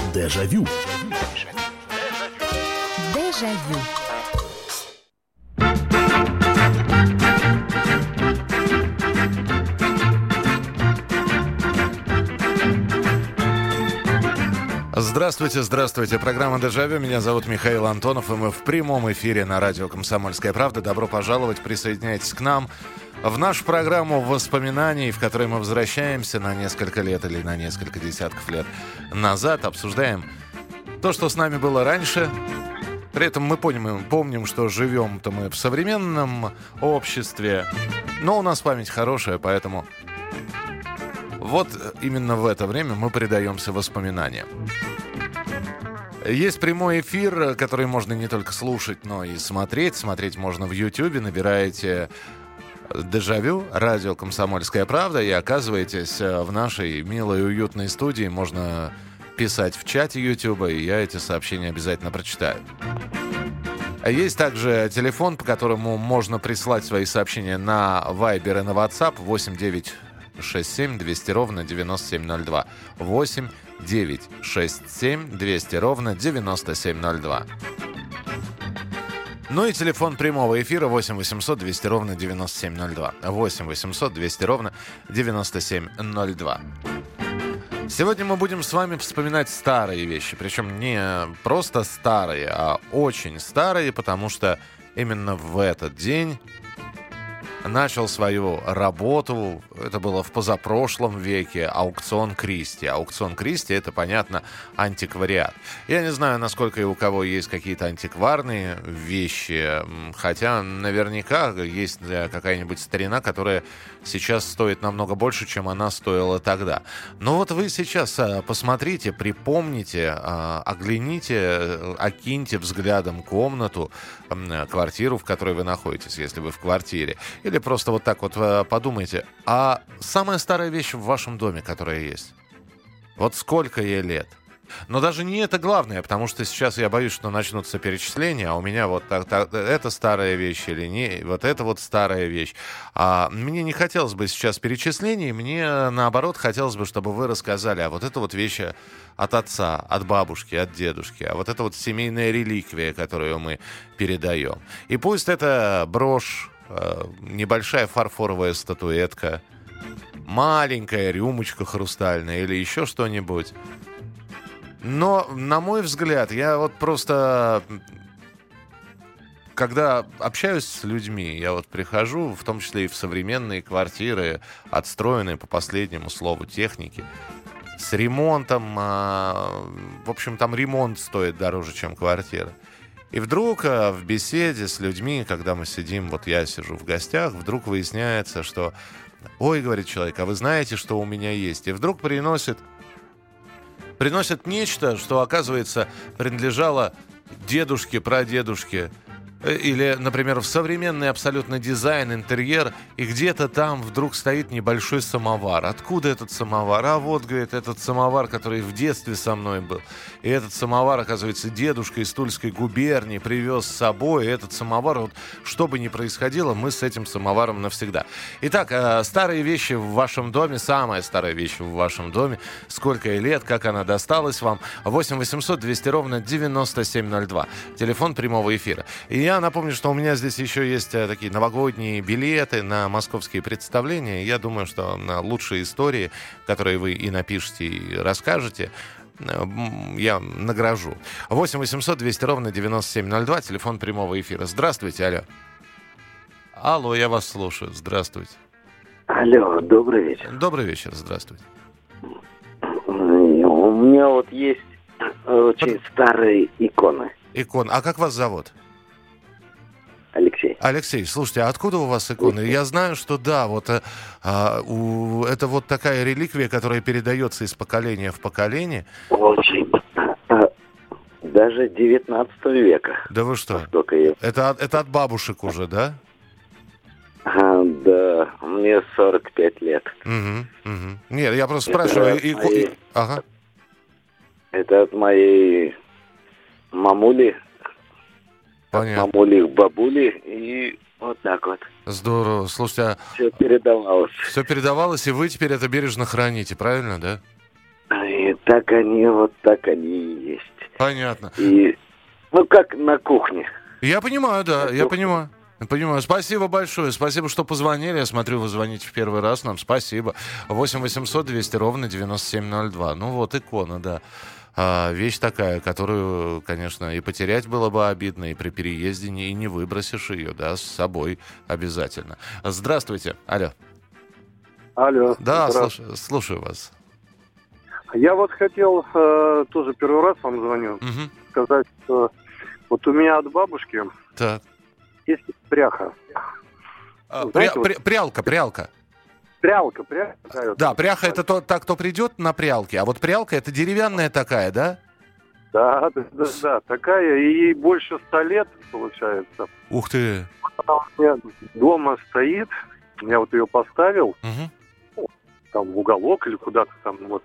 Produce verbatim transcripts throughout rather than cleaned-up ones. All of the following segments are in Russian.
Дежавю. Дежавю. Здравствуйте, здравствуйте. Программа «Дежавю». Меня зовут Михаил Антонов, и мы в прямом эфире на радио «Комсомольская правда». Добро пожаловать, присоединяйтесь к нам в нашу программу воспоминаний, в которой мы возвращаемся на несколько лет или на несколько десятков лет назад, обсуждаем то, что с нами было раньше. При этом мы помним, помним, что живем-то мы в современном обществе, но у нас память хорошая, поэтому вот именно в это время мы предаемся воспоминаниям. Есть прямой эфир, который можно не только слушать, но и смотреть. Смотреть можно в Ютьюбе. Набираете «Дежавю», радио «Комсомольская правда» и оказываетесь в нашей милой и уютной студии. Можно писать в чате Ютьюба, и я эти сообщения обязательно прочитаю. Есть также телефон, по которому можно прислать свои сообщения на Viber и на WhatsApp восемь девять шесть семь двести ровно девяносто семь ноль два. восемь девять шесть семь двести ровно девяносто семь ноль два. Ну и телефон прямого эфира восемь восемьсот двести ровно девяносто семь ноль два. восемь восемьсот двести ровно девяносто семь ноль два. Сегодня мы будем с вами вспоминать старые вещи. Причем не просто старые, а очень старые, потому что именно в этот день начал свою работу, это было в позапрошлом веке, аукцион Кристи. Аукцион Кристи — это, понятно, антиквариат. Я не знаю, насколько и у кого есть какие-то антикварные вещи, хотя наверняка есть какая-нибудь старина, которая сейчас стоит намного больше, чем она стоила тогда. Но вот вы сейчас посмотрите, припомните, огляните, окиньте взглядом комнату, квартиру, в которой вы находитесь, если вы в квартире. Или просто вот так вот подумайте, а самая старая вещь в вашем доме, которая есть? Вот сколько ей лет? Но даже не это главное, потому что сейчас я боюсь, что начнутся перечисления, а у меня вот так, так, это старая вещь или не, вот это вот старая вещь. А мне не хотелось бы сейчас перечислений, мне наоборот хотелось бы, чтобы вы рассказали, а вот это вот вещь от отца, от бабушки, от дедушки, а вот это вот семейная реликвия, которую мы передаем. И пусть это брошь, небольшая фарфоровая статуэтка, маленькая рюмочка хрустальная или еще что-нибудь. Но, на мой взгляд, я вот просто, когда общаюсь с людьми, я вот прихожу, в том числе и в современные квартиры, отстроенные по последнему слову техники, с ремонтом, в общем, там ремонт стоит дороже, чем квартира. И вдруг в беседе с людьми, когда мы сидим, вот я сижу в гостях, вдруг выясняется, что, ой, говорит человек, а вы знаете, что у меня есть? И вдруг приносит, приносит нечто, что, оказывается, принадлежало дедушке, прадедушке. Или, например, в современный абсолютно дизайн, интерьер, и где-то там вдруг стоит небольшой самовар. Откуда этот самовар? А вот, говорит, этот самовар, который в детстве со мной был. И этот самовар, оказывается, дедушка из Тульской губернии привез с собой. И этот самовар, вот, что бы ни происходило, мы с этим самоваром навсегда. Итак, старые вещи в вашем доме, самая старая вещь в вашем доме, сколько ей лет, как она досталась вам. восемь восемьсот двести ровно девяносто семь ноль два. Телефон прямого эфира. И я напомню, что у меня здесь еще есть такие новогодние билеты на московские представления. Я думаю, что на лучшие истории, которые вы и напишите, и расскажете, я награжу. восемь восемьсот двести ровно девяносто семь ноль два, телефон прямого эфира. Здравствуйте, алло. Алло, я вас слушаю. Здравствуйте. Алло, добрый вечер. Добрый вечер, здравствуйте. У меня вот есть очень Под... старые иконы. Иконы. А как вас зовут? Алексей. Алексей, слушайте, а откуда у вас иконы? Я знаю, что да, вот а, у, это вот такая реликвия, которая передается из поколения в поколение. Очень. А, даже девятнадцатого века. Да вы что? Я... Это, это от бабушек уже, да? А, да, мне сорок пять лет. Угу, угу. Нет, я просто это спрашиваю. И, моей... и... Ага. Это от моей мамули. Понятно. От мамули к бабуле и вот так вот. Здорово. Слушайте, а... Все передавалось. Все передавалось, и вы теперь это бережно храните, правильно, да? И так они, вот так они и есть. Понятно. И, ну, как на кухне. Я понимаю, да, я понимаю. Понимаю. Спасибо большое. Спасибо, что позвонили. Я смотрю, вы звоните в первый раз нам. Спасибо. восемь восемьсот двести ровно девяносто семь ноль два. Ну вот, икона, да. А, вещь такая, которую, конечно, и потерять было бы обидно, и при переезде не, и не выбросишь ее, да, с собой обязательно. Здравствуйте. Алло. Алло. Да, слушаю, слушаю вас. Я вот хотел, э, тоже первый раз вам звоню, Угу. сказать, что вот у меня от бабушки Так. есть пряха. А, Знаете, пря- вот- пря- прялка, прялка. Прялка, пряха. такая вот. Да, пряха это то, так, кто придет на прялке, а вот прялка это деревянная такая, да? Да, да, да, да, такая, и ей больше ста лет, получается. Ух ты. Она у меня дома стоит, я вот ее поставил, Угу. там в уголок или куда-то там, вот.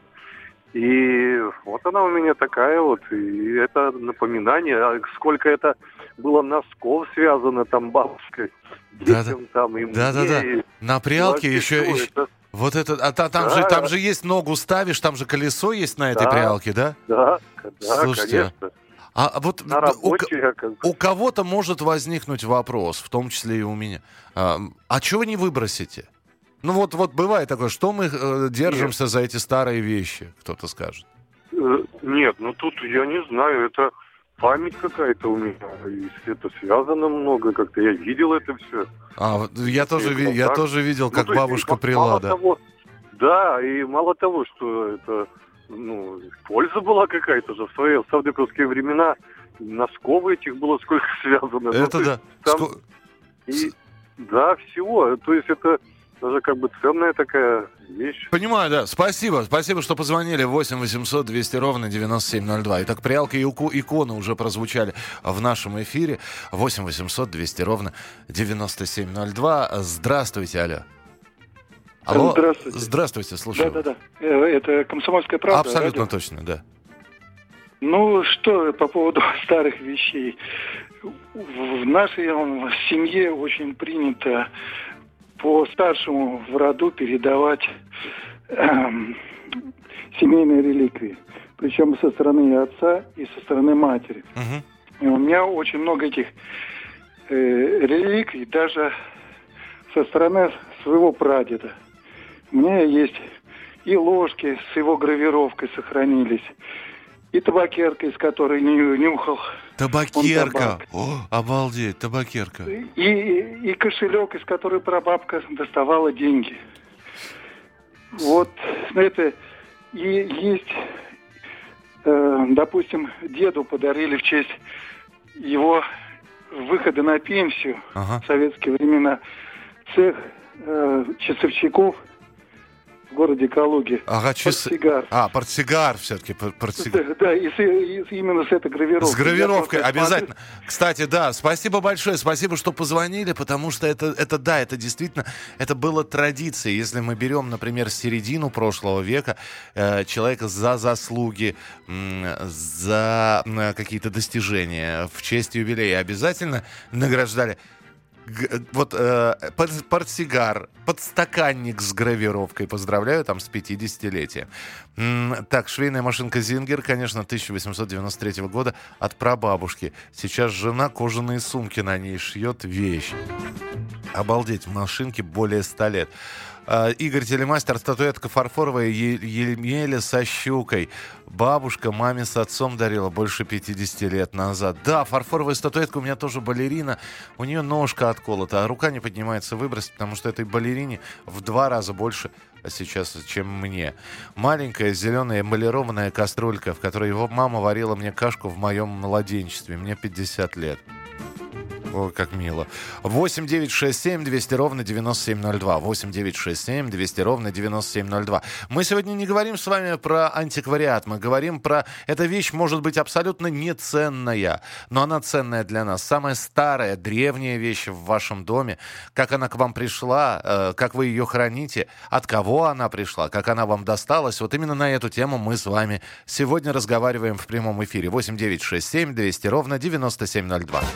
И вот она у меня такая вот, и это напоминание, а сколько это было носков связано там бабушкой, Да-да. детям там, и мне, Да-да-да. и На прялке вообще, еще, что еще- это? вот это, а та- там, Да. же, там же есть ногу ставишь, там же колесо есть на этой Да. прялке, да? Да, да, Слушайте, конечно. А а вот На д- у, к- рабочей, как бы. у кого-то может возникнуть вопрос, в том числе и у меня. А, а чего вы не выбросите? Ну вот, вот бывает такое, что мы э, держимся за эти старые вещи, кто-то скажет. Э, Нет, ну тут я не знаю, это память какая-то у меня. И это связано много, как-то я видел это все. А, вот я тоже, ви- я так. тоже видел, как Ну, то есть, бабушка мало прила, да. того- да, и мало того, что это, ну, польза была какая-то же в свои совдеповские времена. Носков этих было сколько связано. Ну, Это то есть да. там Ско- и, да, всего. То есть это даже как бы ценная такая вещь. Понимаю, да. Спасибо. Спасибо, что позвонили. восемь восемьсот двести ровно девяносто семь ноль два. Итак, прялка и уку- иконы уже прозвучали в нашем эфире. восемь восемьсот двести ровно девяносто семь ноль два. Здравствуйте, алло. Алло. Здравствуйте. Здравствуйте, слушаю. Да-да-да. Э, Это «Комсомольская правда». Абсолютно радио. точно, да. Ну, что по поводу старых вещей. В нашей м, семье очень принято по старшему в роду передавать эм, семейные реликвии. Причем со стороны отца и со стороны матери. Мгм. И у меня очень много этих э, реликвий, даже со стороны своего прадеда. У меня есть и ложки с его гравировкой сохранились, и табакерка, из которой ню- нюхал, Табакерка. табак. О, обалдеть, табакерка. и, и кошелек, из которой прабабка доставала деньги. Вот это и есть, э, допустим, деду подарили в честь его выхода на пенсию Ага. в советские времена цех э, часовщиков в городе Калуге. Ага, часы. Портсигар. А, портсигар все-таки, портсигар. Да, да, и, с- и с- именно с этой гравировкой. С гравировкой, Я просто обязательно. Кстати, да, спасибо большое, спасибо, что позвонили, потому что это, это да, это действительно, это было традицией. Если мы берем, например, середину прошлого века, э, человека за заслуги, м, за м, какие-то достижения в честь юбилея обязательно награждали. Г- Вот э, под- портсигар, подстаканник с гравировкой. Поздравляю там с пятидесятилетием. М, Так, швейная машинка Зингер, конечно, тысяча восемьсот девяносто третьего года от прабабушки. Сейчас жена кожаные сумки на ней шьет, вещь. Обалдеть, машинке более ста лет. А, Игорь Телемастер, статуэтка фарфоровая Е- Емеля со щукой. Бабушка маме с отцом дарила больше пятидесяти лет назад. Да, фарфоровая статуэтка у меня тоже балерина. У нее ножка отколота, а рука не поднимается выбросить, потому что этой балерине в два раза больше сейчас, чем мне. Маленькая зеленая эмалированная кастрюлька, в которой его мама варила мне кашку в моем младенчестве. Мне пятьдесят лет. Ой, как мило. восемь девятьсот шестьдесят семь двести ровно девяносто семь ноль два. восемь девятьсот шестьдесят семь двести ровно девяносто семь ноль два. Мы сегодня не говорим с вами про антиквариат. Мы говорим про... Эта вещь может быть абсолютно неценная, но она ценная для нас. Самая старая, древняя вещь в вашем доме. Как она к вам пришла, э, как вы ее храните, от кого она пришла, как она вам досталась. Вот именно на эту тему мы с вами сегодня разговариваем в прямом эфире. восемь девятьсот шестьдесят семь двести ровно девяносто семь ноль два.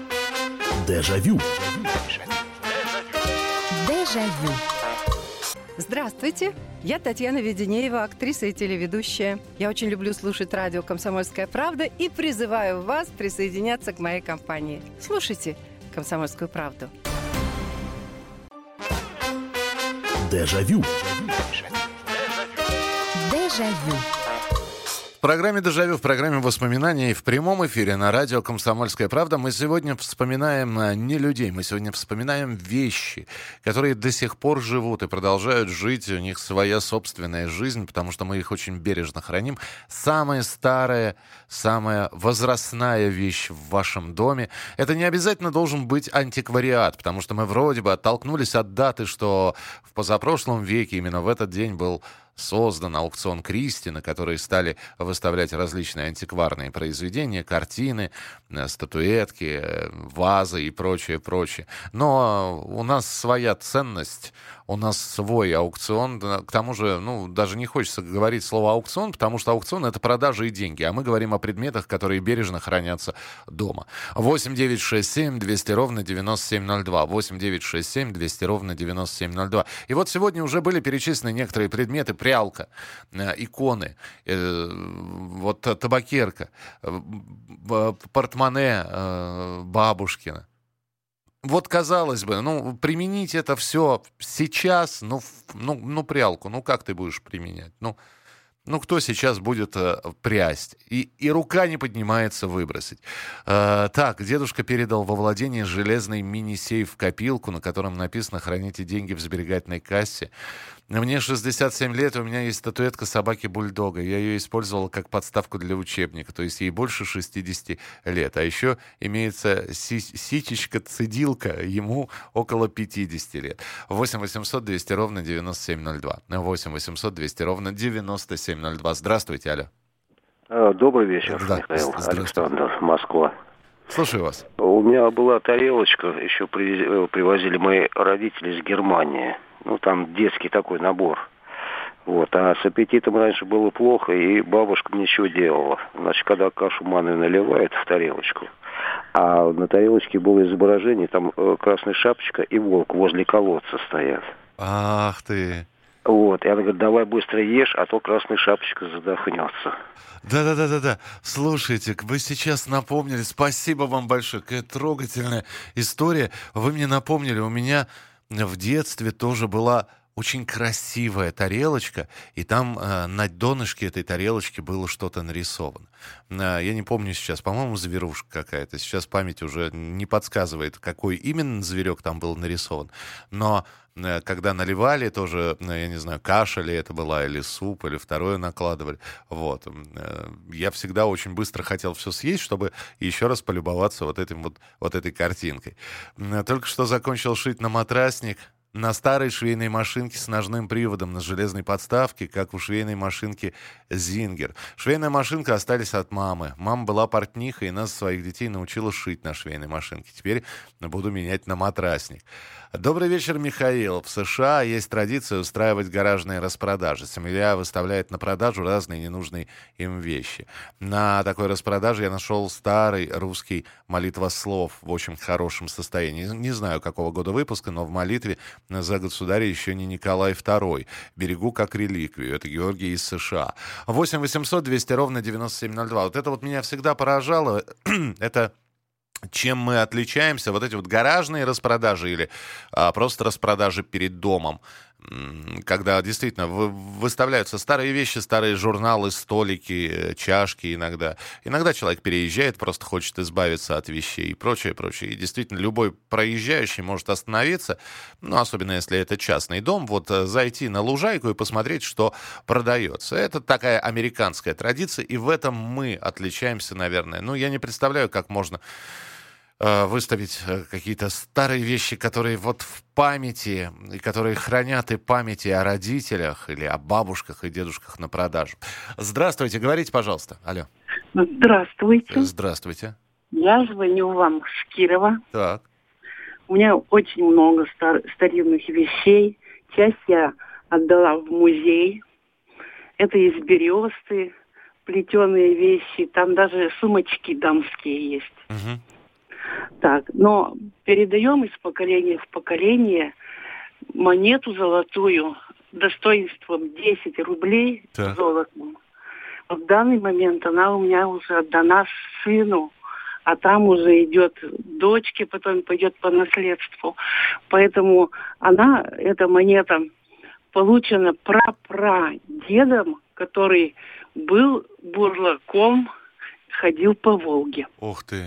Дежавю. Дежавю. Здравствуйте, я Татьяна Веденеева, актриса и телеведущая. Я очень люблю слушать радио «Комсомольская правда» и призываю вас присоединяться к моей компании. Слушайте «Комсомольскую правду». Дежавю. Дежавю. В программе «Дежавю», в программе «Воспоминания» и в прямом эфире на радио «Комсомольская правда» мы сегодня вспоминаем не людей, мы сегодня вспоминаем вещи, которые до сих пор живут и продолжают жить, у них своя собственная жизнь, потому что мы их очень бережно храним. Самая старая, самая возрастная вещь в вашем доме — это не обязательно должен быть антиквариат, потому что мы вроде бы оттолкнулись от даты, что в позапрошлом веке именно в этот день был создан аукцион Кристи, на который стали выставлять различные антикварные произведения, картины, статуэтки, вазы и прочее, прочее. Но у нас своя ценность, у нас свой аукцион. К тому же, ну, даже не хочется говорить слово аукцион, потому что аукцион — это продажи и деньги, а мы говорим о предметах, которые бережно хранятся дома. восемь девятьсот шестьдесят семь двести ровно девяносто семь ноль два. восемь девятьсот шестьдесят семь двести ровно девяносто семь ноль два. И вот сегодня уже были перечислены некоторые предметы: прялка, иконы, вот табакерка, портмоне бабушкина. Вот, казалось бы, ну, применить это все сейчас, ну, ну, ну, прялку, ну, как ты будешь применять? Ну, ну кто сейчас будет э, прясть? И, и рука не поднимается выбросить. Э, так, дедушка передал во владение железный мини-сейф-копилку, на котором написано «Храните деньги в сберегательной кассе». Мне шестьдесят семь лет, у меня есть статуэтка собаки-бульдога. Я ее использовал как подставку для учебника, то есть ей больше шестьдесят лет. А еще имеется си- сичечка-цедилка, ему около пятьдесят лет. восемь восемьсот двести ровно девяносто семь ноль два. восемь восемьсот двести ровно девяносто семь ноль два. Здравствуйте, алло. Добрый вечер, Да, Михаил. здравствуйте. Александр, Москва. Слушаю вас. У меня была тарелочка, еще привез- привозили мои родители из Германии. Ну, там детский такой набор. Вот. А с аппетитом раньше было плохо, и бабушка ничего делала. Значит, когда кашу манную наливают в тарелочку, а на тарелочке было изображение, там э, красная шапочка и волк возле колодца стоят. Ах ты... Вот, и она говорит, давай быстро ешь, а то красная шапочка задохнется. Да-да-да-да-да. Слушайте, вы сейчас напомнили, спасибо вам большое, какая трогательная история. Вы мне напомнили, у меня в детстве тоже была очень красивая тарелочка, и там э, на донышке этой тарелочки было что-то нарисовано. Э, я не помню сейчас, по-моему, зверушка какая-то. Сейчас память уже не подсказывает, какой именно зверек там был нарисован. Но э, когда наливали тоже, э, я не знаю, каша ли это была, или суп, или второе накладывали. Вот. Э, я всегда очень быстро хотел все съесть, чтобы еще раз полюбоваться вот, этим вот, вот этой картинкой. Э, только что закончил шить на матрасник. На старой швейной машинке с ножным приводом на железной подставке, как у швейной машинки «Зингер». Швейная машинка остались от мамы. Мама была портнихой и нас, своих детей, научила шить на швейной машинке. Теперь буду менять на матрасник. Добрый вечер, Михаил. В США есть традиция устраивать гаражные распродажи. Семья выставляет на продажу разные ненужные им вещи. На такой распродаже я нашел старый русский молитвослов в очень хорошем состоянии. Не знаю, какого года выпуска, но в молитве за государя еще не Николай второй. Берегу как реликвию. Это Георгий из США. восемь восемьсот двести ровно девяносто семь ноль два. Вот это вот меня всегда поражало. Это... Чем мы отличаемся? Вот эти вот гаражные распродажи или а, просто распродажи перед домом, когда действительно вы, выставляются старые вещи, старые журналы, столики, чашки иногда. Иногда человек переезжает, просто хочет избавиться от вещей и прочее, прочее. И действительно любой проезжающий может остановиться, ну, особенно если это частный дом, вот зайти на лужайку и посмотреть, что продается. Это такая американская традиция, и в этом мы отличаемся, наверное. Ну, я не представляю, как можно выставить какие-то старые вещи, которые вот в памяти, и которые хранят и памяти о родителях или о бабушках и дедушках на продажу. Здравствуйте, говорите, пожалуйста. Алло. Здравствуйте. Здравствуйте. Я звоню вам с Кирова. Так. У меня очень много стар- старинных вещей. Часть я отдала в музей. Это из бересты, плетеные вещи. Там даже сумочки дамские есть. Угу. Так, но передаем из поколения в поколение монету золотую достоинством десять рублей Так. золотом. В данный момент она у меня уже отдана сыну, а там уже идет дочке, потом пойдет по наследству. Поэтому она, эта монета, получена прапрадедом, который был бурлаком, ходил по Волге. Ух ты.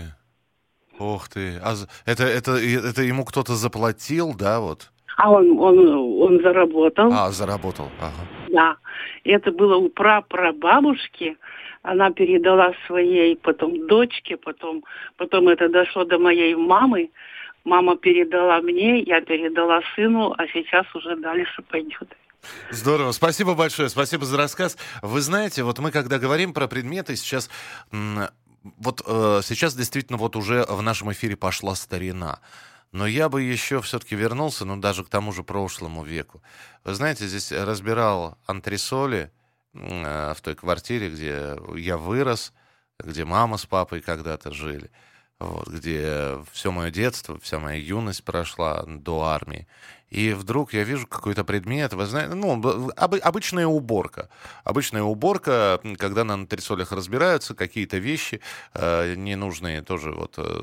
Ух ты. А з- это, это, это ему кто-то заплатил, да, вот? А он, он, он заработал. А, заработал. Ага. Да. И это было у прапрабабушки. Она передала своей потом дочке, потом, потом это дошло до моей мамы. Мама передала мне, я передала сыну, а сейчас уже дальше пойдет. Здорово. Спасибо большое. Спасибо за рассказ. Вы знаете, вот мы когда говорим про предметы, сейчас... м, Вот э, сейчас действительно вот уже в нашем эфире пошла старина. Но я бы еще все-таки вернулся, ну, даже к тому же прошлому веку. Вы знаете, здесь разбирал антресоли э, в той квартире, где я вырос, где мама с папой когда-то жили, вот, где все мое детство, вся моя юность прошла до армии. И вдруг я вижу какой-то предмет, вы знаете, ну, б- обы- обычная уборка. Обычная уборка, м, когда на антресолях разбираются какие-то вещи э, ненужные тоже, вот, э,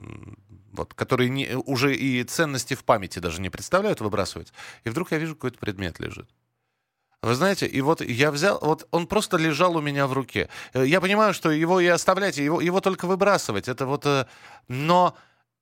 вот, которые не- уже и ценности в памяти даже не представляют, выбрасываются. И вдруг я вижу, какой-то предмет лежит. Вы знаете, и вот я взял, вот он просто лежал у меня в руке. Э, Я понимаю, что его и оставлять, и его, его только выбрасывать. Это вот, э, но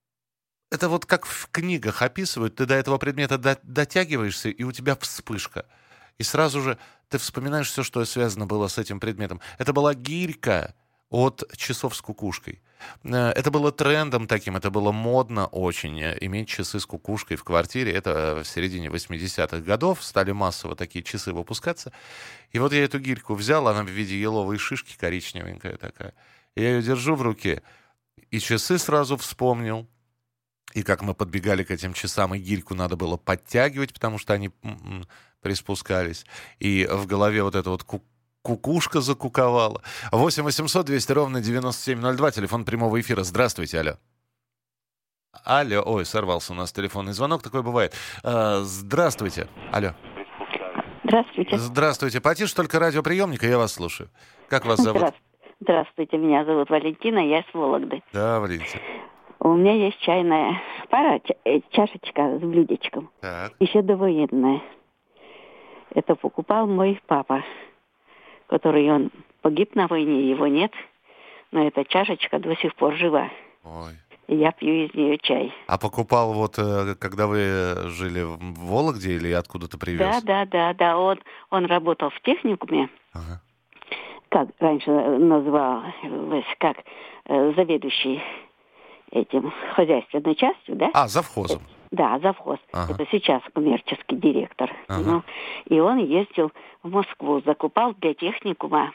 это вот как в книгах описывают, ты до этого предмета до- дотягиваешься, и у тебя вспышка. И сразу же ты вспоминаешь все, что связано было с этим предметом. Это была гирька от часов с кукушкой. Э, Это было трендом таким, это было модно очень, э, иметь часы с кукушкой в квартире. Это э, в середине восьмидесятых годов стали массово такие часы выпускаться. И вот я эту гирьку взял, она в виде еловой шишки коричневенькая такая. Я ее держу в руке, и часы сразу вспомнил. И как мы подбегали к этим часам, и гирьку надо было подтягивать, потому что они м-м, приспускались. И в голове вот эта вот ку- кукушка закуковала. восемь восемьсот двести ровно девяносто семь ноль два, телефон прямого эфира. Здравствуйте, алло. Алло, ой, сорвался у нас телефонный звонок, такое бывает. А, здравствуйте, алло. Здравствуйте. Здравствуйте, потише только радиоприемника, я вас слушаю. Как вас зовут? Здра- Здравствуйте, меня зовут Валентина, я с Вологды. Да, Валентина. У меня есть чайная пара, ча- э, чашечка с блюдечком, Так, еще довоенная. Это покупал мой папа, который он погиб на войне, его нет, но эта чашечка до сих пор жива. ой. И я пью из нее чай. А покупал вот, э, когда вы жили в Вологде или откуда-то привез? Да, да, да, да, он, он работал в техникуме, Ага. как раньше называлось, как э, заведующий этим хозяйственной частью, да? А, завхозом. Да, завхоз. Ага. Это сейчас коммерческий директор. Ага. Ну, и он ездил в Москву, закупал для техникума,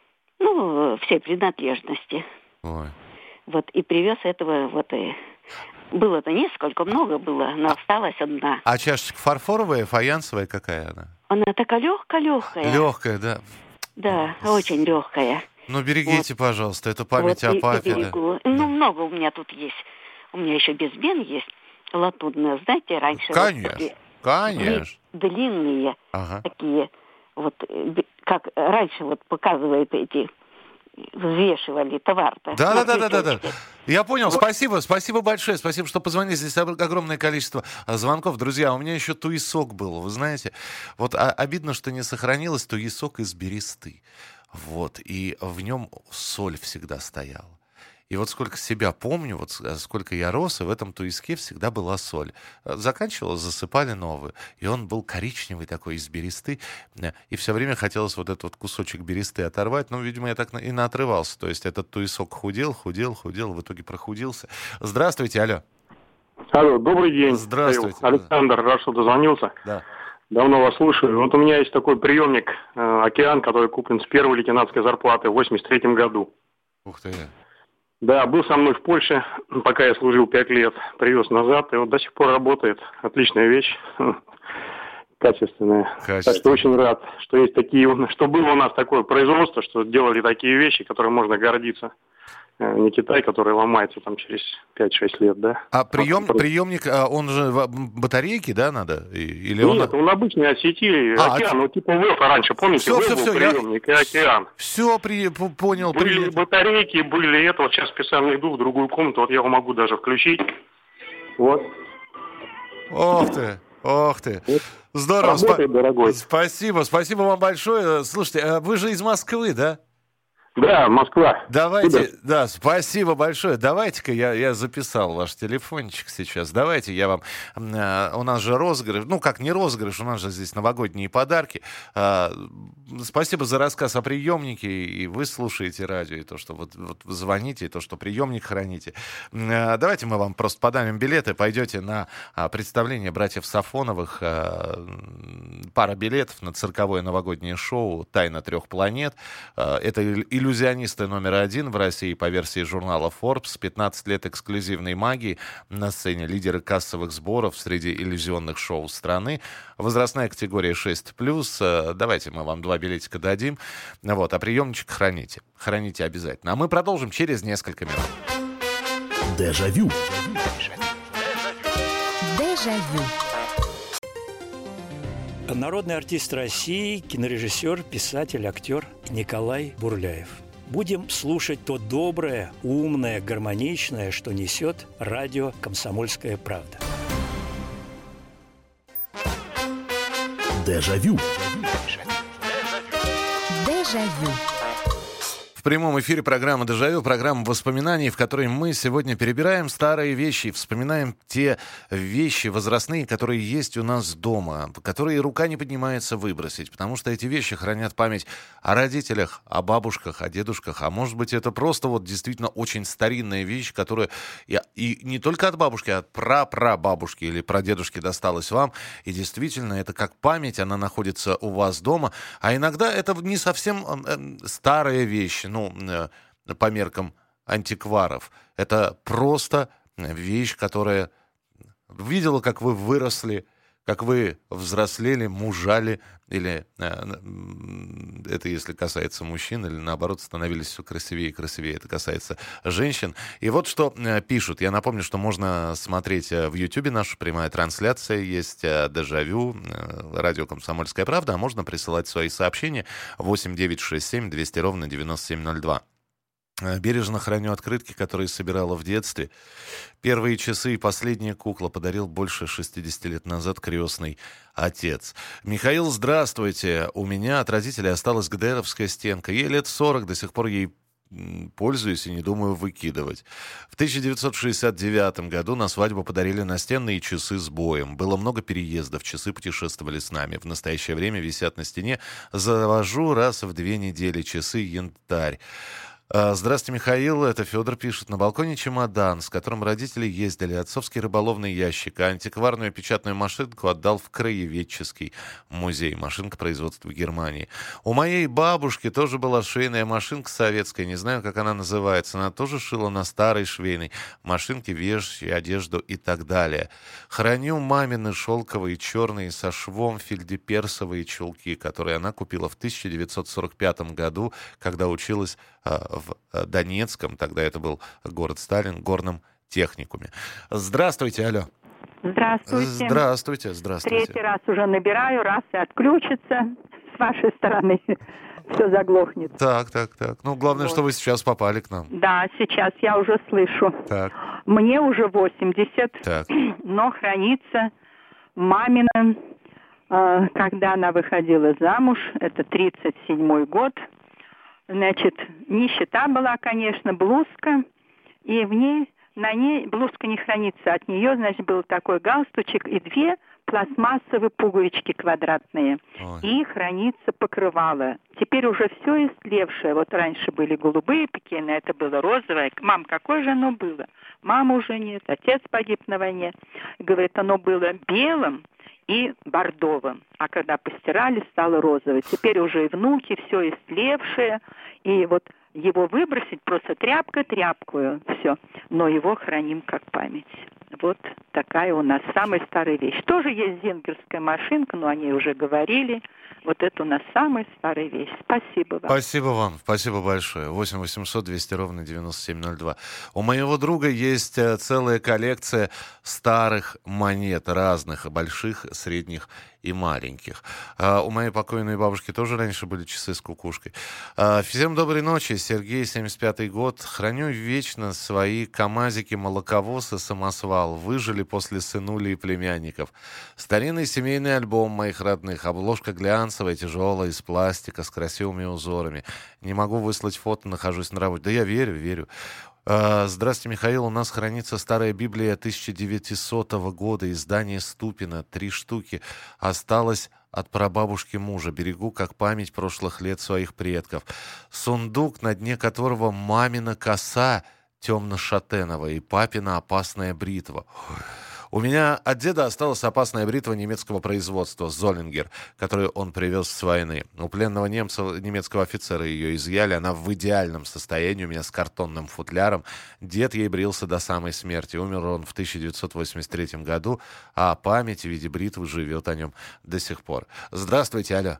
ну, все принадлежности. Ой. Вот, и привез этого, вот, и было-то несколько, много было, но осталась одна. А чашечка фарфоровая, фаянсовая какая она? Она такая легкая-легкая. Легкая, да. Да, очень легкая. Ну, берегите, пожалуйста, это память Вот, о и- и папе. Да. берегу. Ну, много у меня тут есть. У меня еще безмен есть, латунные, знаете, раньше. вот Конечно, такие конечно. дли- длинные. Ага. Такие, вот, э, б- как раньше вот показывают эти, взвешивали товар-то. Да, на да, да, да, да, да. крючочке. Я понял, спасибо, спасибо большое, спасибо, что позвонили. Здесь ог- огромное количество а, звонков. Друзья, у меня еще туесок был, вы знаете. Вот а- обидно, что не сохранилось туесок из бересты. Вот, и в нем соль всегда стояла. И вот сколько себя помню, вот с- сколько я рос, и в этом туеске всегда была соль. Э, Заканчивалось, засыпали новую. И он был коричневый такой, из бересты. Э, И все время хотелось вот этот вот кусочек бересты оторвать. Ну, видимо, я так на- и наотрывался. То есть этот туесок худел, худел, худел, в итоге прохудился. Здравствуйте, алло. Алло, добрый день. Здравствуйте. Михаил. Александр, рад, что дозвонился. Да. Давно вас слушаю. Вот у меня есть такой приемник э, «Океан», который куплен с первой лейтенантской зарплаты в восемьдесят третьем году. Ух ты. Да, был со мной в Польше, пока я служил пять лет. Привез назад, и вот до сих пор работает. Отличная вещь. Качественная. Так Качественно. что очень рад, что есть такие, что было у нас такое производство, что делали такие вещи, которым можно гордиться. Не Китай, который ломается там через пять-шесть лет, да. А прием, приемник, он же батарейки, да, надо? Или Нет, он... он обычный от сети, а, океан, ну типа ВЭФа раньше, помните, все, все, все, приемник я... и океан. Все, при... понял. Были при... батарейки, были это, вот сейчас специально иду в другую комнату, вот я его могу даже включить. Вот. Ох ты, ох ты. Здорово. Работает, дорогой. Спасибо, спасибо вам большое. Слушайте, вы же из Москвы, да? Да, Москва. Давайте, Сюда. да, спасибо большое. Давайте-ка я, я записал ваш телефончик сейчас. Давайте я вам... Э, у нас же розыгрыш. Ну, как не розыгрыш, у нас же здесь новогодние подарки. Э, спасибо за рассказ о приемнике. И вы слушаете радио, и то, что вот, вот вы звоните, и то, что приемник храните. Э, давайте мы вам просто подарим билеты. Пойдете на э, представление братьев Сафоновых. Э, пара билетов на цирковое новогоднее шоу «Тайна трех планет». Э, это иллюзионисты номер один в России по версии журнала Forbes. пятнадцать лет эксклюзивной магии. На сцене лидеры кассовых сборов среди иллюзионных шоу страны. Возрастная категория шесть плюс. Давайте мы вам два билетика дадим. Вот, а приемничек храните. Храните обязательно. А мы продолжим через несколько минут. Дежавю. Дежавю. Народный артист России, кинорежиссер, писатель, актер Николай Бурляев. Будем слушать то доброе, умное, гармоничное, что несет радио «Комсомольская правда». Дежавю. Дежавю. В прямом эфире программа «Дежавю», программа воспоминаний, в которой мы сегодня перебираем старые вещи и вспоминаем те вещи возрастные, которые есть у нас дома, которые рука не поднимается выбросить, потому что эти вещи хранят память о родителях, о бабушках, о дедушках, а может быть это просто вот действительно очень старинная вещь, которая и, и не только от бабушки, а от прапрабабушки или прадедушки досталась вам, и действительно это как память, она находится у вас дома, а иногда это не совсем э, старые вещи, ну, по меркам антикваров. Это просто вещь, которая видела, как вы выросли, как вы взрослели, мужали, или это если касается мужчин, или наоборот становились все красивее и красивее, это касается женщин. И вот что пишут. Я напомню, что можно смотреть в Ютьюбе, наша прямая трансляция есть, Дежавю, радио «Комсомольская правда», а можно присылать свои сообщения восемь девятьсот шестьдесят семь двести ровно девяносто семь ноль два. Бережно храню открытки, которые собирала в детстве. Первые часы и последняя кукла подарил больше шестьдесят лет назад крестный отец. Михаил, здравствуйте. У меня от родителей осталась ГДРовская стенка. Ей лет сорок, до сих пор ей пользуюсь и не думаю выкидывать. В тысяча девятьсот шестьдесят девятом году на свадьбу подарили настенные часы с боем. Было много переездов, часы путешествовали с нами. В настоящее время висят на стене. Завожу раз в две недели часы янтарь. Здравствуйте, Михаил. Это Федор пишет. На балконе чемодан, с которым родители ездили, отцовский рыболовный ящик, а антикварную печатную машинку отдал в краеведческий музей. Машинка производства Германии. У моей бабушки тоже была швейная машинка советская. Не знаю, как она называется. Она тоже шила на старой швейной машинке вещи, одежду и так далее. Храню мамины шелковые черные со швом фельдеперсовые чулки, которые она купила в тысяча девятьсот сорок пятом году, когда училась в Донецком, тогда это был город Сталин, горном техникуме. Здравствуйте, алло. Здравствуйте. Здравствуйте, здравствуйте. Третий раз уже набираю, раз и отключится. С вашей стороны все заглохнет. Так, так, так. Ну, главное, вот. Что вы сейчас попали к нам. Да, сейчас я уже слышу. Так. Мне уже восемьдесят, так. Но хранится мамина, когда она выходила замуж, это тридцать седьмой год. Значит, нищета была, конечно, блузка, и в ней, на ней, блузка не хранится, от нее, значит, был такой галстучек и две пластмассовые пуговички квадратные. Ой. И хранится покрывало. Теперь уже все истлевшее. Вот раньше были голубые пекины, это было розовое. Мам, какое же оно было? Мамы уже нет, отец погиб на войне. Говорит, оно было белым и бордовым. А когда постирали, стало розовое. Теперь уже и внуки, все истлевшее. И вот его выбросить просто тряпка тряпкую, все. Но его храним как память. Вот такая у нас самая старая вещь. Тоже есть зингерская машинка, но о ней уже говорили. Вот это у нас самая старая вещь. Спасибо вам. Спасибо вам, спасибо большое. восемь восемьсот двести ровно девяносто семь ноль два. У моего друга есть целая коллекция старых монет, разных, больших, средних и маленьких. А у моей покойной бабушки тоже раньше были часы с кукушкой. А, всем доброй ночи, Сергей, семьдесят пятый год. Храню вечно свои камазики, молоковоз и самосвал. Выжили после сынули и племянников. Старинный семейный альбом моих родных. Обложка глянцевая, тяжелая, из пластика, с красивыми узорами. Не могу выслать фото, нахожусь на работе. Да я верю, верю. Здравствуйте, Михаил. У нас хранится старая Библия тысяча девятисотого года, издание Ступина, три штуки. Осталось от прабабушки мужа. Берегу как память прошлых лет своих предков. Сундук, на дне которого мамина коса темно-шатеновая и папина опасная бритва. У меня от деда осталась опасная бритва немецкого производства «Золлингер», которую он привез с войны. У пленного немца, немецкого офицера ее изъяли. Она в идеальном состоянии у меня с картонным футляром. Дед ей брился до самой смерти. Умер он в тысяча девятьсот восемьдесят третьем году, а память в виде бритвы живет о нем до сих пор. Здравствуйте, алло.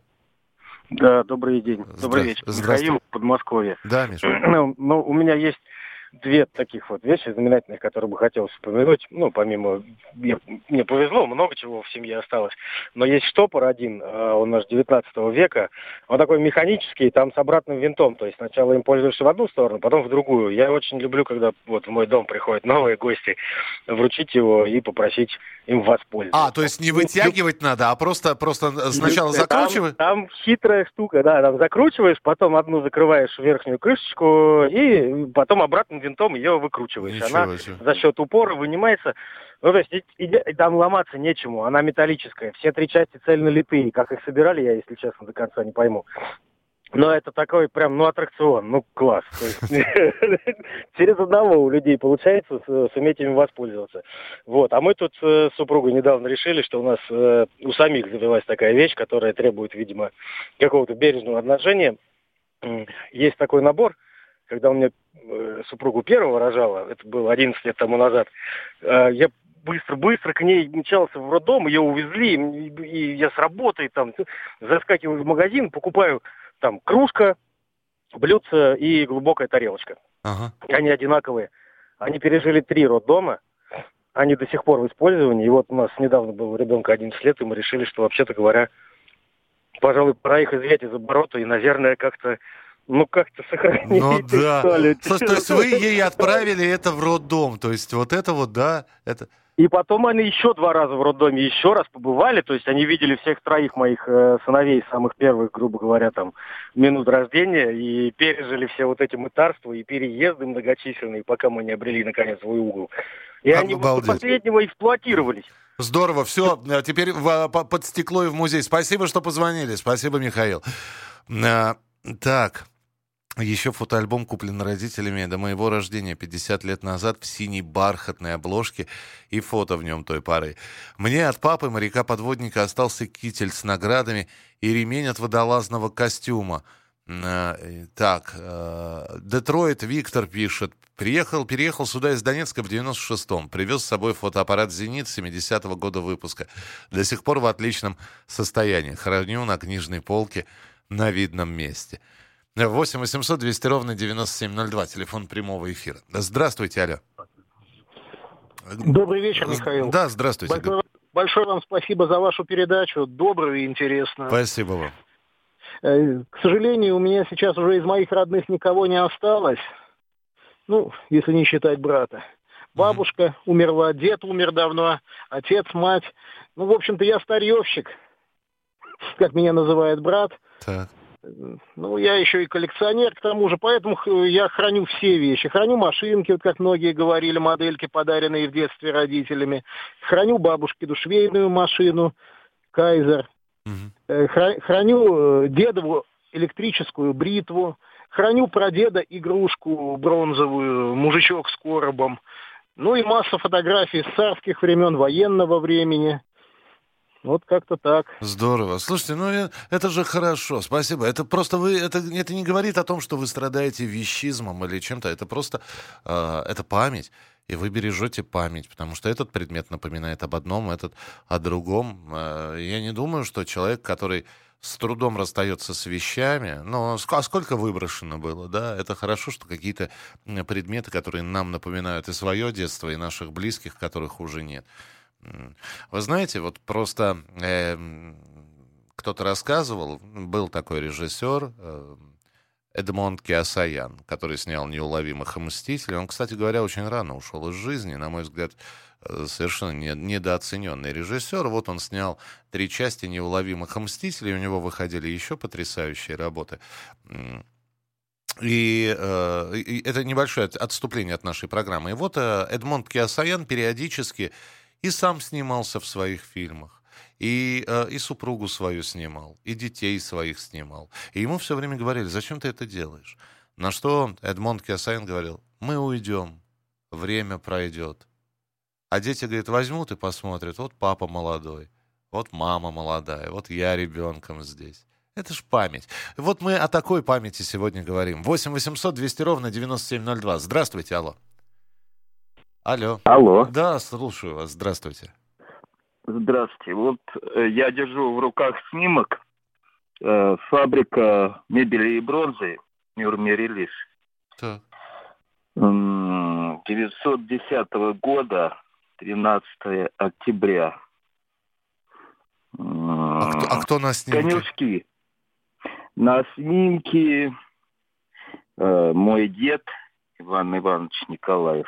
Да, добрый день. Здра... Добрый вечер. Михаил, Подмосковье. Да, Миша. Ну, ну, у меня есть две таких вот вещи знаменательных, которые бы хотелось упомянуть. Ну, помимо... Мне, мне повезло, много чего в семье осталось. Но есть штопор один, он аж девятнадцатого века. Он такой механический, там с обратным винтом. То есть сначала им пользуешься в одну сторону, потом в другую. Я очень люблю, когда вот в мой дом приходят новые гости, вручить его и попросить им воспользоваться. А, то есть не вытягивать надо, а просто, просто сначала закручивать? Там, там хитрая штука, да. Там закручиваешь, потом одну закрываешь верхнюю крышечку и потом обратно винтом ее выкручиваешь. Ничего она себе. За счет упора вынимается. Ну, то есть и, и, и там ломаться нечему. Она металлическая. Все три части цельнолитые. Как их собирали, я, если честно, до конца не пойму. Но это такой прям, ну, аттракцион. Ну, класс. Через одного у людей получается суметь ими воспользоваться. Вот. А мы тут с супругой недавно решили, что у нас у самих завелась такая вещь, которая требует, видимо, какого-то бережного отношения. Есть такой набор. Когда у меня э, супругу первого рожала, это было одиннадцать лет тому назад, э, я быстро-быстро к ней мчался в роддом, ее увезли, и, и я с работы там заскакиваю в магазин, покупаю там кружка, блюдце и глубокая тарелочка. Ага. Они одинаковые. Они пережили три роддома, они до сих пор в использовании. И вот у нас недавно был у ребенка одиннадцать лет, и мы решили, что, вообще-то говоря, пожалуй, пора их изъять из оборота и, наверное, как-то Ну, как-то сохранить. Ну, да. Слушай, то есть вы ей отправили это в роддом, то есть вот это вот, да, это... И потом они еще два раза в роддоме еще раз побывали, то есть они видели всех троих моих э, сыновей, самых первых, грубо говоря, там, минут рождения, и пережили все вот эти мытарства и переезды многочисленные, пока мы не обрели, наконец, свой угол. И Обалдеть. Они вот до последнего эксплуатировались. Здорово, все, теперь в, под стекло и в музей. Спасибо, что позвонили, спасибо, Михаил. А, так... Еще фотоальбом куплен родителями до моего рождения пятьдесят лет назад в синей бархатной обложке и фото в нем той поры. Мне от папы, моряка-подводника, остался китель с наградами и ремень от водолазного костюма. Так, Детройт, Виктор пишет. Приехал, переехал сюда из Донецка в девяносто шестом. Привез с собой фотоаппарат «Зенит» семидесятого года выпуска. До сих пор в отличном состоянии. Храню на книжной полке на видном месте. восемь восемьсот двести ровно девяносто семь ноль два. Телефон прямого эфира. Здравствуйте, алло. Добрый вечер, Михаил. Да, здравствуйте. Большое, большое вам спасибо за вашу передачу. Добрую и интересную. Спасибо вам. К сожалению, у меня сейчас уже из моих родных никого не осталось. Ну, если не считать брата. Бабушка mm-hmm. умерла, дед умер давно, отец, мать. Ну, в общем-то, я старьевщик, как меня называет брат. Так. Ну, я еще и коллекционер, к тому же, поэтому я храню все вещи. Храню машинки, вот как многие говорили, модельки, подаренные в детстве родителями. Храню бабушкину швейную машину, Кайзер. Mm-hmm. Храню дедову электрическую бритву. Храню прадеда игрушку бронзовую, мужичок с коробом. Ну и масса фотографий с царских времен, военного времени. Вот как-то так. Здорово. Слушайте, ну это же хорошо, спасибо. Это просто вы, это, это не говорит о том, что вы страдаете вещизмом или чем-то. Это просто, э, это память. И вы бережете память, потому что этот предмет напоминает об одном, этот о другом. Э, я не думаю, что человек, который с трудом расстается с вещами, но а сколько выброшено было, да? Это хорошо, что какие-то предметы, которые нам напоминают и свое детство, и наших близких, которых уже нет. Вы знаете, вот просто э, кто-то рассказывал, был такой режиссер э, Эдмонд Кеосаян, который снял «Неуловимых мстителей». Он, кстати говоря, очень рано ушел из жизни, на мой взгляд, совершенно не, недооцененный режиссер. Вот он снял три части «Неуловимых мстителей», у него выходили еще потрясающие работы. И, э, и это небольшое отступление от нашей программы. И вот э, Эдмонд Кеосаян периодически и сам снимался в своих фильмах, и, э, и супругу свою снимал, и детей своих снимал. И ему все время говорили: зачем ты это делаешь? На что Эдмонд Кеосаян говорил: мы уйдем, время пройдет. А дети, говорит, возьмут и посмотрят: вот папа молодой, вот мама молодая, вот я ребенком здесь. Это ж память. Вот мы о такой памяти сегодня говорим. восемь восемьсот двести ровно девяносто семь ноль два. Здравствуйте, алло. Алло. Алло. Да, слушаю вас. Здравствуйте. Здравствуйте. Вот э, я держу в руках снимок. Э, фабрика мебели и бронзы. Мюрмерилис. Так. девятьсот десятого года, тринадцатого октября. А кто, а кто на снимке? Конюшки. На снимке э, мой дед Иван Иванович Николаев.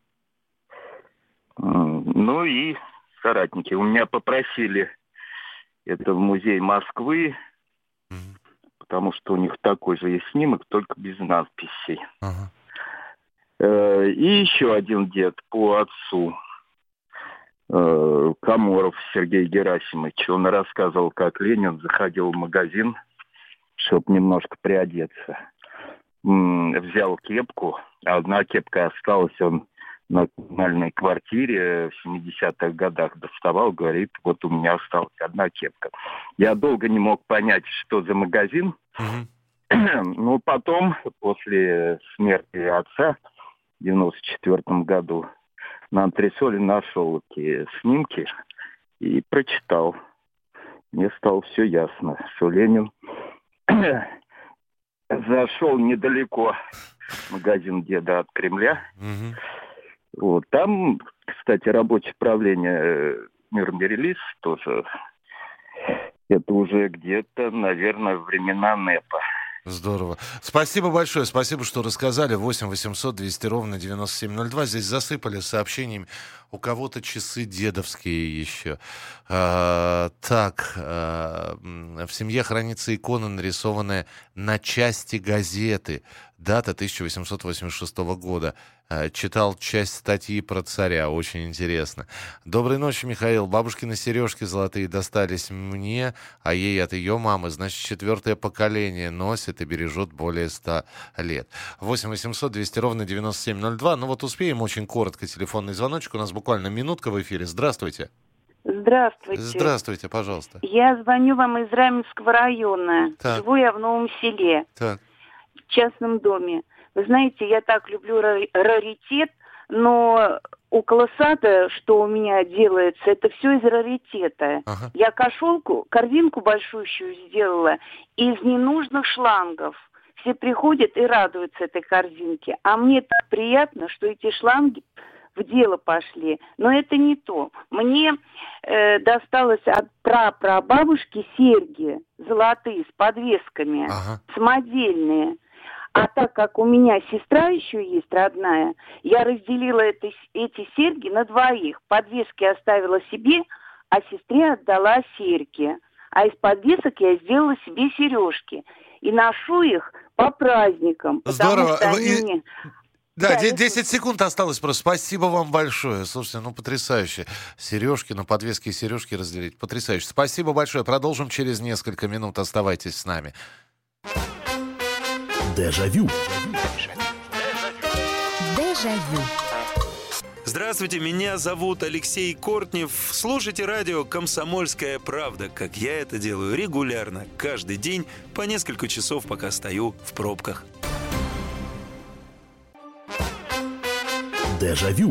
Ну и соратники. У меня попросили это в музей Москвы, mm-hmm. потому что у них такой же есть снимок, только без надписей. Uh-huh. И еще один дед по отцу, Коморов Сергей Герасимович. Он рассказывал, как Ленин заходил в магазин, чтобы немножко приодеться. Взял кепку, а одна кепка осталась, он на коммунальной квартире в семидесятых годах доставал, говорит: вот у меня осталась одна кепка. Я долго не мог понять, что за магазин. Uh-huh. Но потом, после смерти отца в девяносто четвёртом году, на антресоле нашел эти снимки и прочитал. Мне стало все ясно, что Ленин зашел недалеко в магазин деда от Кремля. Uh-huh. Вот. Там, кстати, рабочее правление Мюрмерилис тоже. Это уже где-то, наверное, времена НЭПа. Здорово. Спасибо большое. Спасибо, что рассказали. восемь восемьсот двести ровно девяносто семь ноль два. Здесь засыпали сообщениями. У кого-то часы дедовские еще. А, так. А, в семье хранится икона, нарисованная на части газеты. Дата тысяча восемьсот восемьдесят шестого года. А, читал часть статьи про царя. Очень интересно. Доброй ночи, Михаил. Бабушкины сережки золотые достались мне, а ей от ее мамы. Значит, четвертое поколение носит и бережет более ста лет. восемь восемьсот двести ровно девяносто семь ноль два. Ну вот успеем очень коротко телефонный звоночек. У нас буквально минутка в эфире. Здравствуйте. Здравствуйте. Здравствуйте, пожалуйста. Я звоню вам из Раменского района. Так. Живу я в Новом селе. Так. В частном доме. Вы знаете, я так люблю раритет, но около сада, что у меня делается, это все из раритета. Ага. Я кошелку, корзинку большущую сделала из ненужных шлангов. Все приходят и радуются этой корзинке. А мне так приятно, что эти шланги в дело пошли. Но это не то. Мне э, досталось от прапрабабушки серьги золотые с подвесками, ага. самодельные. А так как у меня сестра еще есть родная, я разделила это, эти серьги на двоих. Подвески оставила себе, а сестре отдала серьги. А из подвесок я сделала себе сережки. И ношу их по праздникам. Здорово. Потому что они И... мне... Да, да, десять секунд осталось просто. Спасибо вам большое. Слушайте, ну потрясающе. Сережки, на подвески и сережки разделить. Потрясающе. Спасибо большое. Продолжим через несколько минут. Оставайтесь с нами. Дежавю. Дежавю. Здравствуйте, меня зовут Алексей Кортнев. Слушайте радио «Комсомольская правда», как я это делаю регулярно, каждый день, по несколько часов, пока стою в пробках. Дежавю.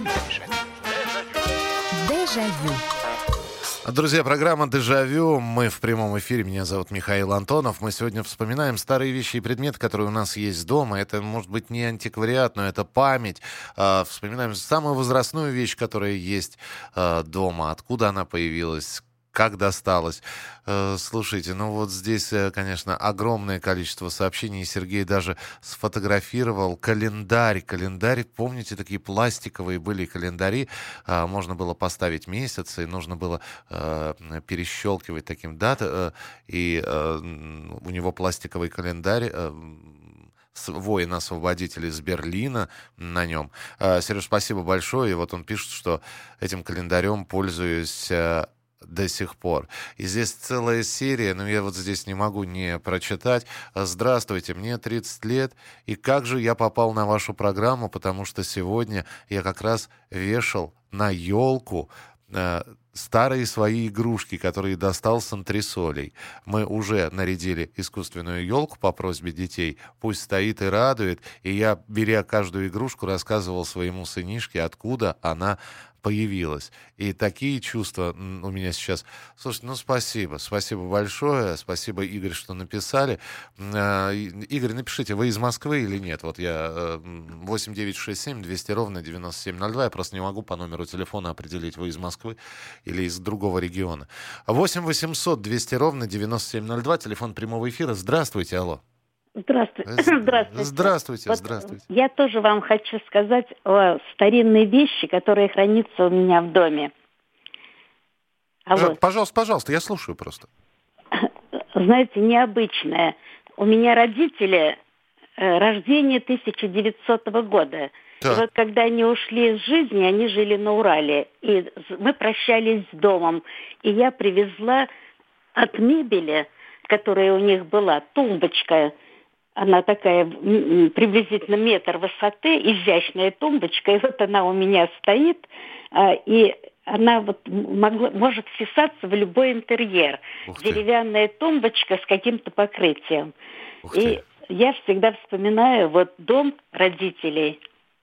Дежавю. Друзья, программа «Дежавю». Мы в прямом эфире. Меня зовут Михаил Антонов. Мы сегодня вспоминаем старые вещи и предметы, которые у нас есть дома. Это, может быть, не антиквариат, но это память. Э, вспоминаем самую возрастную вещь, которая есть э, дома. Откуда она появилась, как досталось. Э, слушайте, ну вот здесь, э, конечно, огромное количество сообщений. Сергей даже сфотографировал календарь. Календарь, помните, такие пластиковые были календари. Э, можно было поставить месяцы, нужно было э, перещелкивать таким даты. Э, и э, у него пластиковый календарь. Э, воин-освободитель из Берлина на нем. Э, Сереж, спасибо большое. И вот он пишет, что этим календарем пользуюсь э, до сих пор. И здесь целая серия, но я вот здесь не могу не прочитать. Здравствуйте, мне тридцать лет, и как же я попал на вашу программу, потому что сегодня я как раз вешал на елку э, старые свои игрушки, которые достал с антресолей. Мы уже нарядили искусственную елку по просьбе детей. Пусть стоит и радует. И я, беря каждую игрушку, рассказывал своему сынишке, откуда она появилась. И такие чувства у меня сейчас... Слушайте, ну спасибо. Спасибо большое. Спасибо, Игорь, что написали. Игорь, напишите, вы из Москвы или нет? Вот я восемь девятьсот шестьдесят семь двести ровно девяносто семь ноль два. Я просто не могу по номеру телефона определить, вы из Москвы или из другого региона. восемь восемьсот двести ровно девяносто семь ноль два. Телефон прямого эфира. Здравствуйте, алло. Здравствуйте. Здравствуйте. Здравствуйте. Вот Здравствуйте. я тоже вам хочу сказать о старинной вещи, которая хранится у меня в доме. Алло. Пожалуйста, пожалуйста, я слушаю просто. Знаете, необычная. У меня родители э, рождения тысяча девятисотого года. Так. И вот когда они ушли из жизни, они жили на Урале. И мы прощались с домом. И я привезла от мебели, которая у них была, тумбочка. Она такая приблизительно метр высоты, изящная тумбочка, и вот она у меня стоит, и она вот могла, может вписаться в любой интерьер. Деревянная тумбочка с каким-то покрытием. И я всегда вспоминаю вот дом родителей,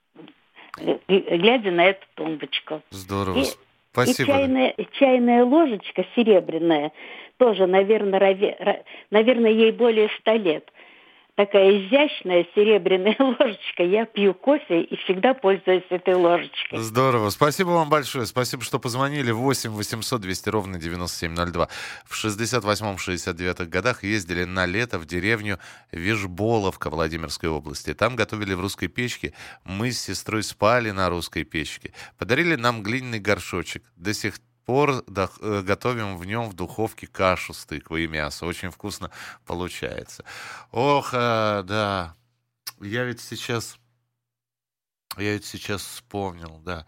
глядя на эту тумбочку. Здорово. И, Спасибо. И чайная, чайная ложечка серебряная, тоже, наверное, раве, наверное, ей более ста лет. Такая изящная серебряная ложечка. Я пью кофе и всегда пользуюсь этой ложечкой. Здорово. Спасибо вам большое. Спасибо, что позвонили. восемь восемьсот двести ровно девяносто семь ноль два. В шестьдесят восьмом — шестьдесят девятом годах ездили на лето в деревню Вишболовка Владимирской области. Там готовили в русской печке. Мы с сестрой спали на русской печке. Подарили нам глиняный горшочек. До сих пор пор готовим в нем в духовке кашу с тыквой и мясо. Очень вкусно получается. Ох, а, да. Я ведь сейчас... Я ведь сейчас вспомнил, да.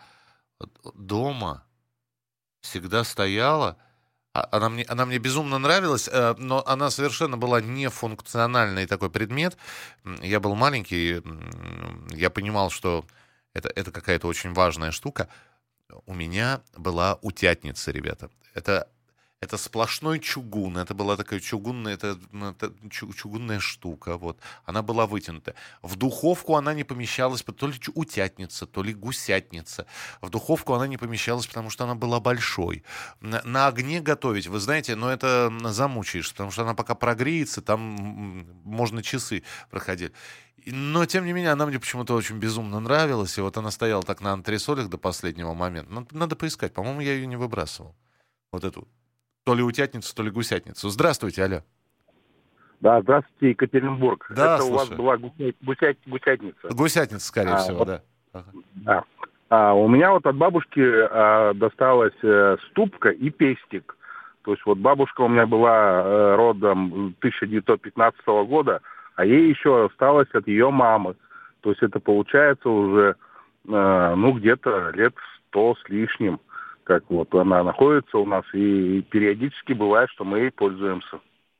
Дома всегда стояла... Она мне, она мне безумно нравилась, но она совершенно была нефункциональный такой предмет. Я был маленький, я понимал, что это, это какая-то очень важная штука. У меня была утятница, ребята. Это, это сплошной чугун. Это была такая чугунная, это, это чугунная штука. Вот. Она была вытянута. В духовку она не помещалась, то ли утятница, то ли гусятница. В духовку она не помещалась, потому что она была большой. На, на огне готовить, вы знаете, но это замучаешься, потому что она пока прогреется, там можно часы проходить. Но, тем не менее, она мне почему-то очень безумно нравилась. И вот она стояла так на антресолях до последнего момента. Надо, надо поискать. По-моему, я ее не выбрасывал. Вот эту. То ли утятницу, то ли гусятницу. Здравствуйте, алло. Да, здравствуйте, Екатеринбург. Да, Это слушаю. У вас была гусять, гусять, гусятница. Гусятница, скорее а, всего, вот, да. Ага. Да. А, у меня вот от бабушки а, досталась а, ступка и пестик. То есть вот бабушка у меня была а, родом тысяча девятьсот пятнадцатого года, а ей еще осталось от ее мамы. То есть это получается уже, э, ну, где-то лет сто с лишним, как вот она находится у нас, и периодически бывает, что мы ей пользуемся.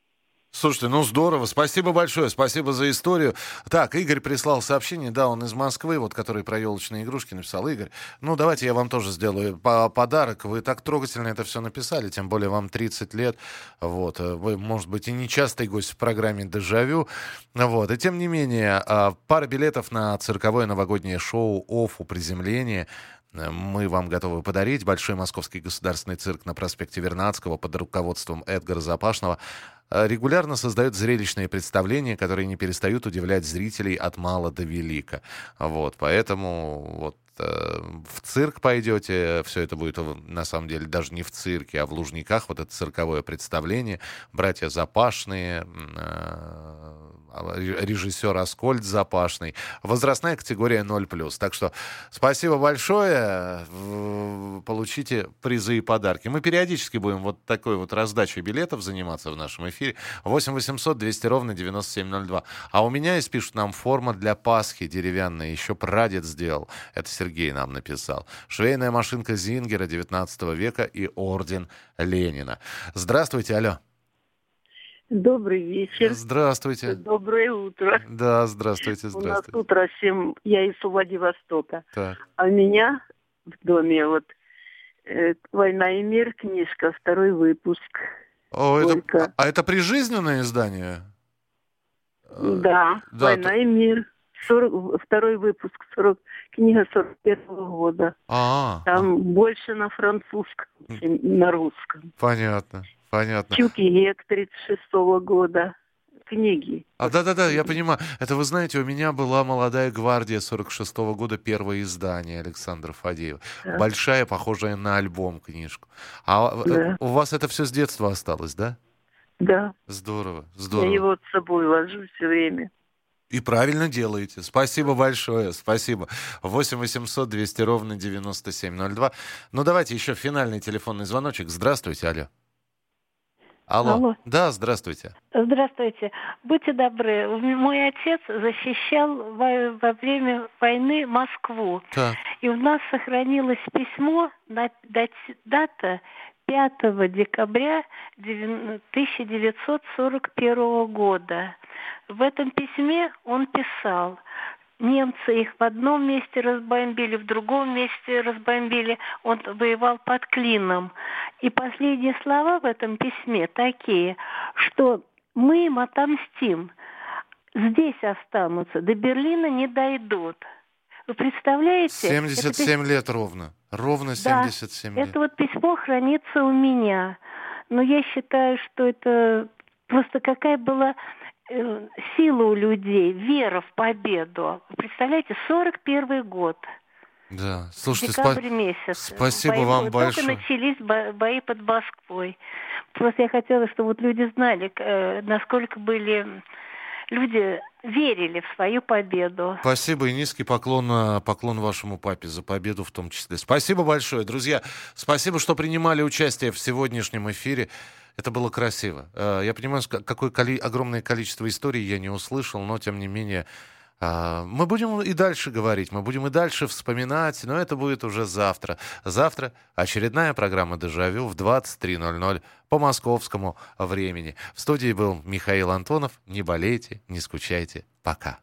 Слушайте, ну здорово, спасибо большое, спасибо за историю. Так, Игорь прислал сообщение, да, он из Москвы, вот, который про елочные игрушки написал. Игорь, ну давайте я вам тоже сделаю подарок, вы так трогательно это все написали, тем более вам тридцать лет, вот, вы, может быть, и не частый гость в программе «Дежавю», вот, и тем не менее, пара билетов на цирковое новогоднее шоу «Офу приземление» мы вам готовы подарить. Большой Московский государственный цирк на проспекте Вернадского под руководством Эдгара Запашного регулярно создает зрелищные представления, которые не перестают удивлять зрителей от мала до велика. Вот, поэтому вот э, в цирк пойдете, все это будет на самом деле даже не в цирке, а в Лужниках, вот это цирковое представление. Братья Запашные, э, режиссер Аскольд Запашный. Возрастная категория ноль плюс. Так что спасибо большое. Получите призы и подарки. Мы периодически будем вот такой вот раздачей билетов заниматься в нашем эфире. восемь восемьсот двести ровно девяносто семь ноль два. А у меня есть, пишут нам, форма для Пасхи деревянная. Еще прадед сделал. Это Сергей нам написал. Швейная машинка Зингера девятнадцатого века и орден Ленина. Здравствуйте, алло. Добрый вечер. Здравствуйте. Доброе утро. Да, здравствуйте, здравствуйте. У нас утро семь, я из Владивостока. Так. А у меня в доме вот э, «Война и мир» книжка, второй выпуск. О, это, а это прижизненное издание? Да, да «Война то... и мир». сорок, второй выпуск, сорок, книга сорок первого года. А-а-а. Там больше на французском, чем на русском. Понятно. Понятно. Чукиек тридцать шестого года. Книги. А, да-да-да, я понимаю. Это, вы знаете, у меня была «Молодая гвардия» сорок шестого года, первое издание Александра Фадеева. Да. Большая, похожая на альбом книжку. А да. У вас это все с детства осталось, да? Да. Здорово, здорово. Я его с собой вожу все время. И правильно делаете. Спасибо большое, спасибо. восемь восемьсот двести ровно девяносто семь ноль два. Ну, давайте еще финальный телефонный звоночек. Здравствуйте, алло. Алло. Алло. Да, здравствуйте. Здравствуйте. Будьте добры, мой отец защищал во, во время войны Москву. Так. И у нас сохранилось письмо, дата пятого декабря тысяча девятьсот сорок первого года. В этом письме он писал: немцы их в одном месте разбомбили, в другом месте разбомбили. Он воевал под Клином. И последние слова в этом письме такие, что мы им отомстим. Здесь останутся, до Берлина не дойдут. Вы представляете? семьдесят семь это... лет ровно. Ровно семьдесят семь да, лет. Это вот письмо хранится у меня. Но я считаю, что это просто какая была э, сила у людей, вера в победу. Вы представляете, сорок первый год. Да, слушайте, декабрь спа- месяц. спасибо бои, вам только большое. Только начались бо- бои под Москвой. Просто я хотела, чтобы вот люди знали, э, насколько были... Люди верили в свою победу. Спасибо и низкий поклон, поклон вашему папе за победу в том числе. Спасибо большое. Друзья, спасибо, что принимали участие в сегодняшнем эфире. Это было красиво. Я понимаю, какое коли- огромное количество историй я не услышал, но тем не менее... Мы будем и дальше говорить, мы будем и дальше вспоминать, но это будет уже завтра. Завтра очередная программа «Дежавю» в двадцать три ноль ноль по московскому времени. В студии был Михаил Антонов. Не болейте, не скучайте. Пока.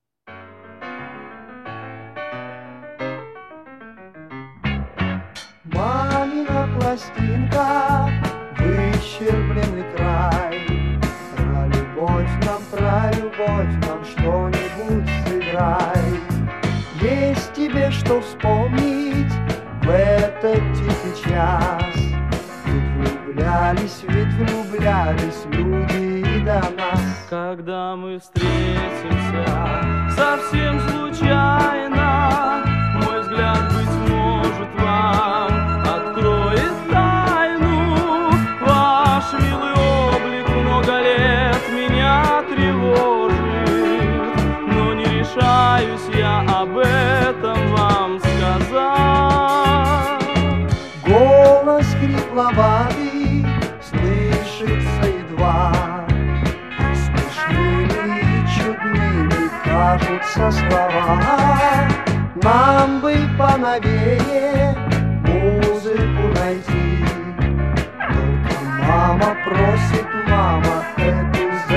Мамина пластинка, выщербленный край. Про любовь нам, про любовь нам что-нибудь сыграй. Есть тебе что вспомнить в этот тихий час. Ведь влюблялись, ведь влюблялись люди и до нас. Когда мы встретимся совсем случайно, мой взгляд, быть может, вам откроет тайну. Ваш милый облик много лет меня тревожит, но не решаюсь я об этом вам сказать. Голос хрипловатый слышится едва, смешными и чудными кажутся слова. Нам бы поновее музыку найти, только мама просит, мама, эту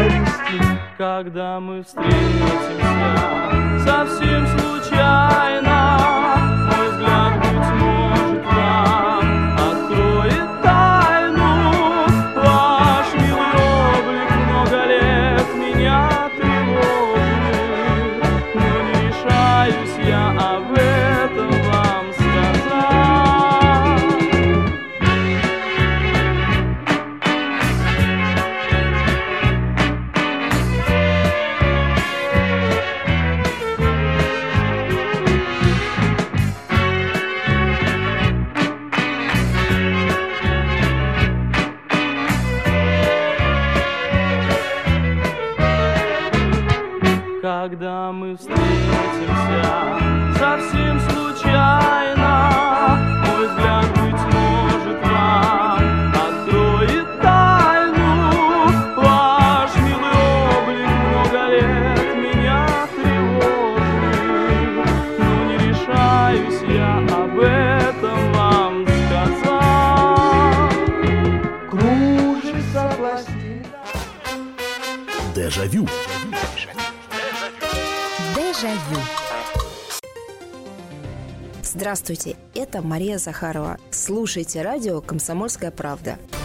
когда мы встретимся совсем случайно, мой взгляд, быть может, вам откроет тайну. Ваш милый облик много лет меня тревожит, но не решаюсь я об этом вам сказать. Когда мы встретимся совсем случайно, мой взгляд, быть может, вам откроет тайну. Ваш милый облик много лет меня тревожит, но не решаюсь я об этом вам сказать. Кружится пластина. Дежавю. Дежавю. Здравствуйте, это Мария Захарова. Слушайте радио «Комсомольская правда».